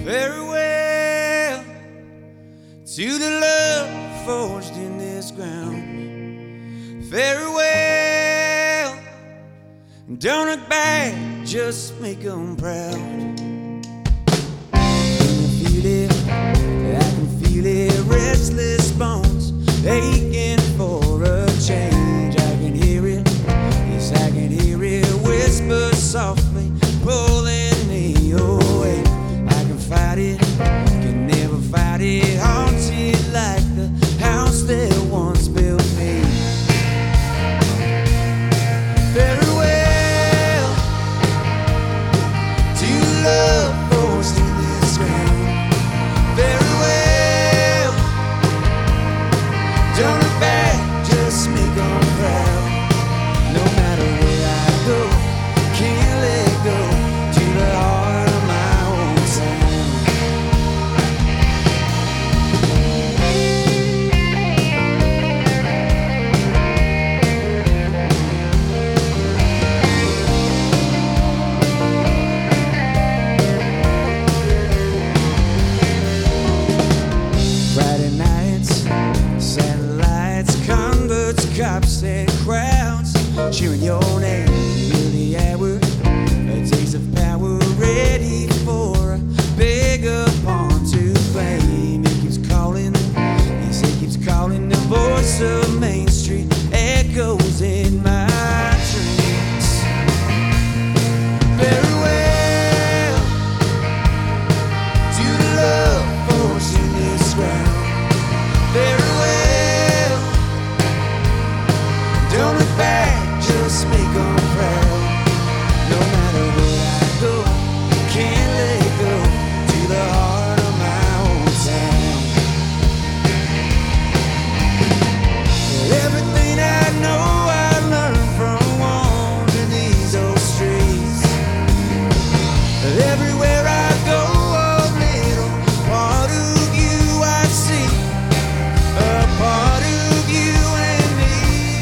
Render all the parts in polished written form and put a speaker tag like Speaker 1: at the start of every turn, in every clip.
Speaker 1: Farewell to the love forged in this ground. Farewell, don't look back, just make them proud. I can feel it, restless bones aching for a change. I can hear it, yes I can hear it whisper softly, pulling me away. I can fight it, can never fight it, haunted like the house that once built me. Farewell to love forged in this ground. Farewell, don't look back, just make them proud. No matter where I go, can't let go, to the heart of my own town. Friday nights, satellites, converts, cops and crowds cheering your name. Near the hour, a taste of power, ready for a bigger pawn to claim. It keeps calling, yes, it keeps calling. The voice of Main Street echoes in my dreams. Farewell to the love forged in this ground. Farewell, don't look back, just make them proud. No matter where I go, can't let go, to the heart of my own town. Everything I know I learned from wandering these old streets. Everywhere I go, a little part of you I see, a part of you and me.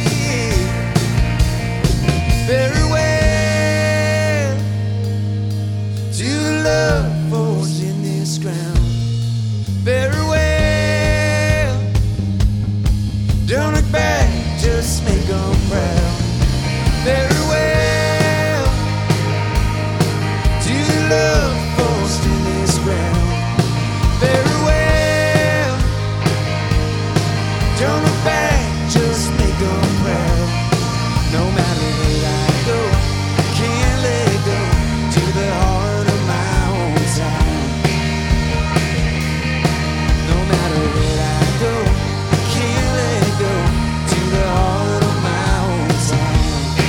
Speaker 1: Farewell to love forged in this ground. Farewell, don't look back, just make them proud. Farewell to love forged in this ground. Farewell, don't look back, just make them proud. No matter where I go, can't let go, to the heart of my own town. No matter where I go, can't let go, to the heart of my own town.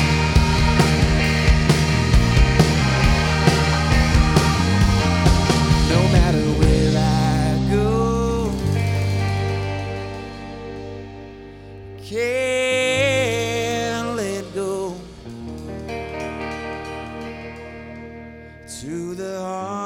Speaker 1: No matter where I go, can't let go, to the heart